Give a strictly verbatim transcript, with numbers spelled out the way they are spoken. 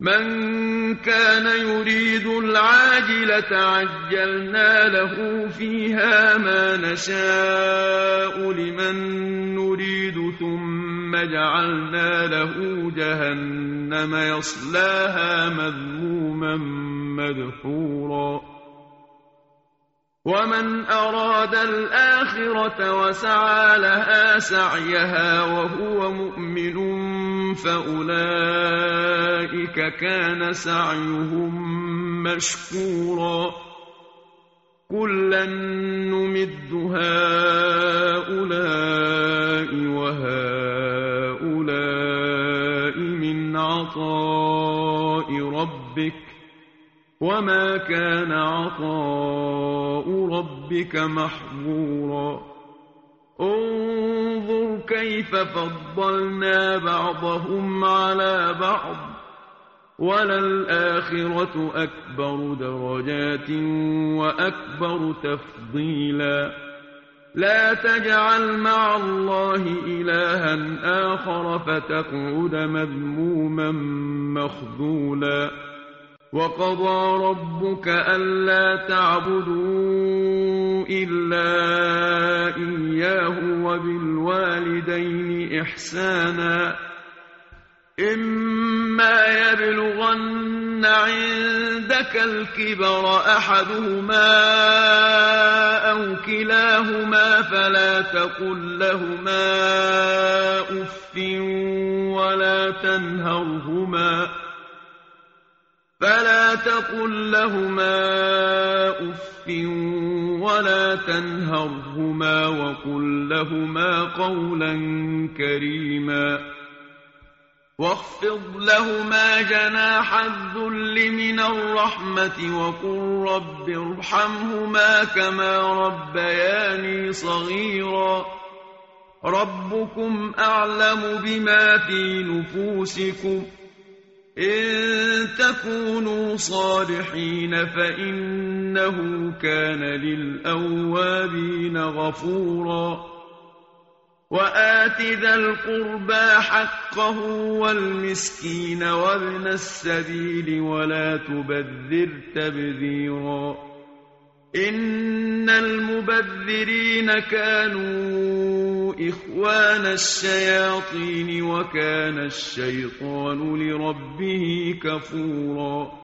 من كان يريد العاجلة عجلنا له فيها ما نشاء لمن نريد ثم جعلنا له جهنم يصلاها مذموما مدحورا ومن أراد الآخرة وسعى لها سعيها وهو مؤمن فأولئك كان سعيهم مشكورا كلا نمد هؤلاء وهؤلاء من عطاء ربك وما كان عطاء ربك محظورا انظر كيف فضلنا بعضهم على بعض وللآخرة أكبر درجات وأكبر تفضيلا لا تجعل مع الله إلها آخر فتقعد مذموما مخذولا وقضى ربك ألا تعبدوا إلا إياه وبالوالدين إحسانا إما يبلغن عندك الكبر أحدهما أو كلاهما فلا تقل لهما أف ولا تنهرهما فلا تقل لهما أف ولا تنهرهما وقل لهما قولا كريما واخفض لهما جناح الذل من الرحمة وقل رب ارحمهما كما ربياني صغيرا ربكم أعلم بما في نفوسكم إن تكونوا صالحين فإنه كان للأوابين غفورا وآت ذا القربى حقه والمسكين وابن السبيل ولا تبذر تبذيرا إن المبذرين كانوا إخوان الشياطين وكان الشيطان لربه كفورا